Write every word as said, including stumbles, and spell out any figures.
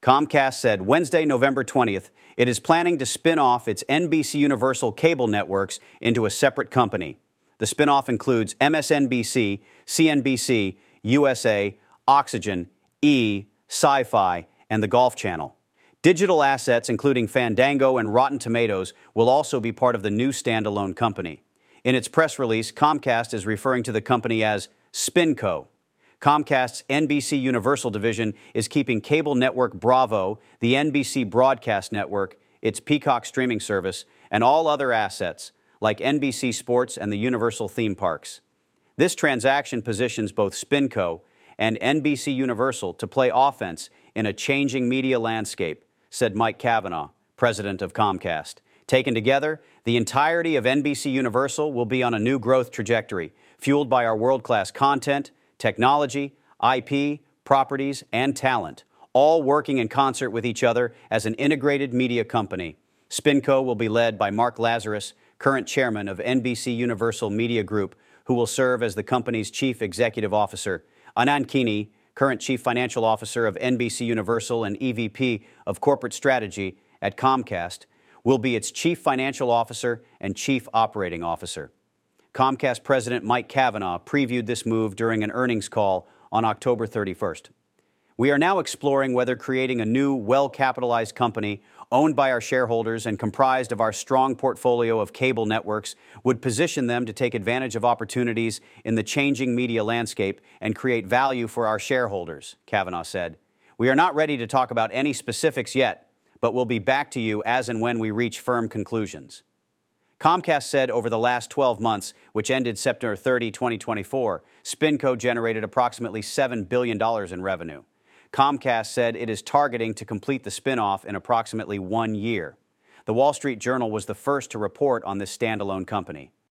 Comcast said Wednesday, November twentieth, it is planning to spin off its N B C Universal cable networks into a separate company. The spinoff includes M S N B C, C N B C, U S A, Oxygen, E, Sci-Fi, and the Golf Channel. Digital assets, including Fandango and Rotten Tomatoes, will also be part of the new standalone company. In its press release, Comcast is referring to the company as SpinCo. Comcast's N B C Universal division is keeping cable network Bravo, the N B C broadcast network, its Peacock streaming service, and all other assets, like N B C Sports and the Universal theme parks. This transaction positions both SpinCo and N B C Universal to play offense in a changing media landscape, said Mike Cavanagh, president of Comcast. Taken together, the entirety of N B C Universal will be on a new growth trajectory, fueled by our world-class content, technology, I P, properties, and talent, all working in concert with each other as an integrated media company. SpinCo will be led by Mark Lazarus, current chairman of N B C Universal Media Group, who will serve as the company's chief executive officer. Anand Kini, current chief financial officer of N B C Universal and E V P of corporate strategy at Comcast, will be its chief financial officer and chief operating officer. Comcast President Mike Cavanagh previewed this move during an earnings call on October thirty-first. We are now exploring whether creating a new, well-capitalized company owned by our shareholders and comprised of our strong portfolio of cable networks would position them to take advantage of opportunities in the changing media landscape and create value for our shareholders, Cavanagh said. We are not ready to talk about any specifics yet, but we'll be back to you as and when we reach firm conclusions. Comcast said over the last twelve months, which ended September thirtieth, twenty twenty-four, SpinCo generated approximately seven billion dollars in revenue. Comcast said it is targeting to complete the spinoff in approximately one year. The Wall Street Journal was the first to report on this standalone company.